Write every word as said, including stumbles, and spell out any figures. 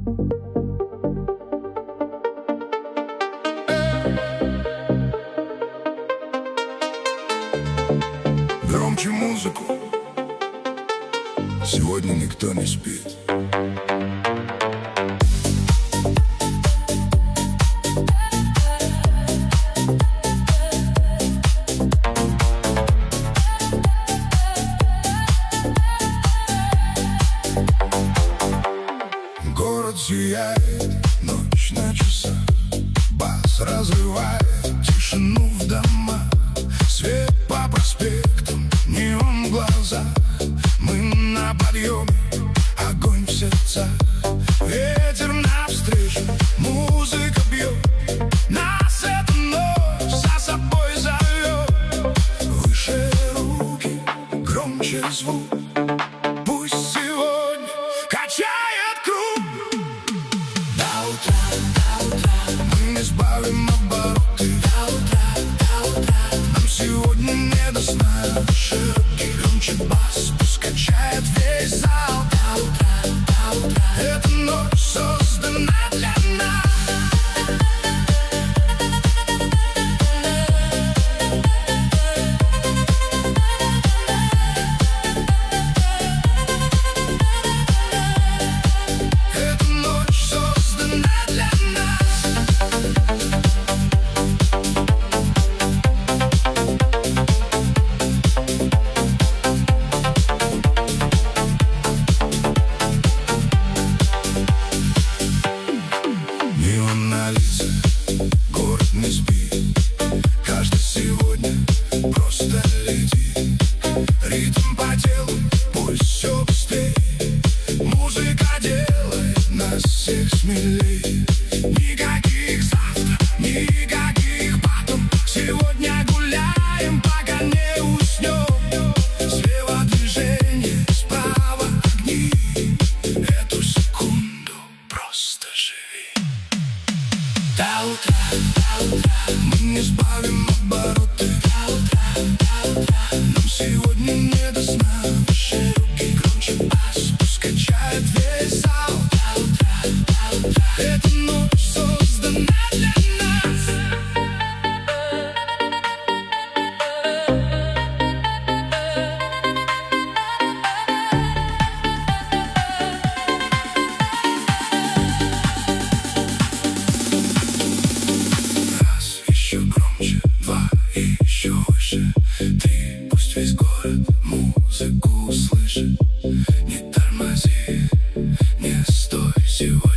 Громче музыку, сегодня никто не спит. Город сияет, ночь на часах, бас разрывает тишину в домах. Свет по проспектам, неон в глазах, мы на подъеме, огонь в сердцах. Ветер навстречу, музыка бьет, нас эта ночь за собой зовет. Выше руки, громче звук, пусть сегодня качает круг. До утра, до утра мы не сбавим обороты. До утра, до утра нам сегодня не до сна. Широкий громче бас, пусть качает весь зал. До утра, до утра эта ночь создана для нас. Эта ночь создана для нас. Неон на лице, город не спит, каждый сегодня просто летит. Ритм по телу, пульс все быстрее, музыка делает нас всех смелее. Никаких завтра, никаких потом, сегодня гуляем, пока не уснем. Слева движение, справа огни, эту секунду просто живи. До утра, до утра мы не сбавим обороты. До утра, до утра нам сегодня не до сна. Выше руки, громче бас, пусть качает весь зал. До утра, до утра эта ночь создана для нас. Раз, еще громче, два, и еще выше. Три, пусть весь город музыку услышит. Не тормози, не стой сегодня.